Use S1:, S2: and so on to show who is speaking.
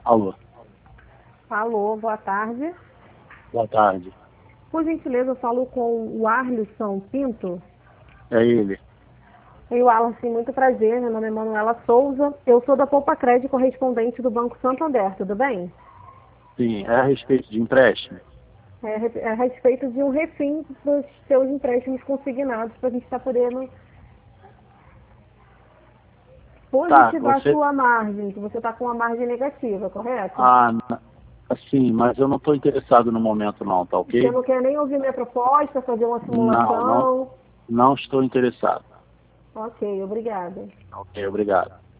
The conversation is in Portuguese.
S1: Alô,
S2: Alô, boa tarde.
S1: boa tarde.
S2: Por gentileza, eu falo com o Arlisson Pinto.
S1: É ele.
S2: E o Arlisson, muito prazer, meu nome é Manuela Souza. Eu sou da Poupa Crédito, correspondente do Banco Santander, tudo bem?
S1: Sim, é a respeito de empréstimo?
S2: É a respeito de um refim dos seus empréstimos consignados para a gente estar podendo
S1: Tá,
S2: positivar a
S1: você...
S2: sua margem, que você está com uma margem negativa, correto?
S1: Sim, mas eu não estou interessado no momento não, tá
S2: Você
S1: ok?
S2: não quer nem ouvir minha proposta, fazer uma
S1: Não, não,
S2: simulação?
S1: não estou interessado.
S2: Ok, obrigada.
S1: Ok, obrigado.